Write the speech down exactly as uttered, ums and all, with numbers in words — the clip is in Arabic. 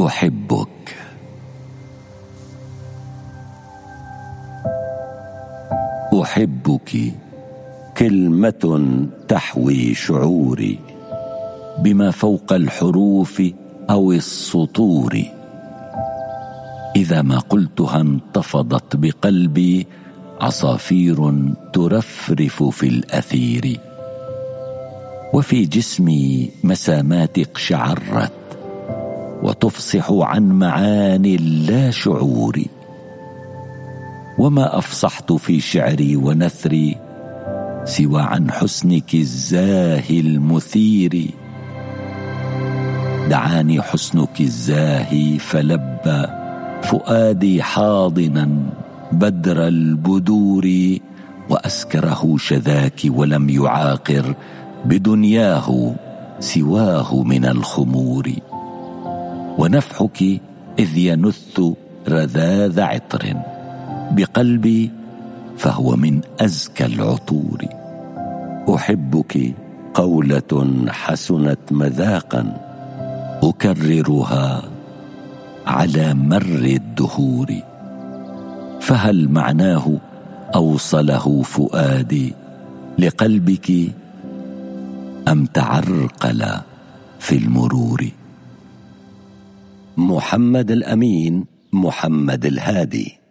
أحبك. أحبك كلمة تحوي شعوري بما فوق الحروف أو السطور. إذا ما قلتها انتفضت بقلبي عصافير ترفرف في الأثير، وفي جسمي مسامات اقشعرت وتفصح عن معاني اللا شعور. وما أفصحت في شعري ونثري سوى عن حسنك الزاهي المثير. دعاني حسنك الزاهي فلبى فؤادي حاضنا بدر البدور، وأسكره شذاك ولم يعاقر بدنياه سواه من الخمور. ونفحك إذ ينث رذاذ عطر بقلبي فهو من أزكى العطور. أحبك قولة حسنت مذاقا أكررها على مر الدهور. فهل معناه أوصله فؤادي لقلبك أم تعرقل في المرور؟ محمد الأمين محمد الهادي.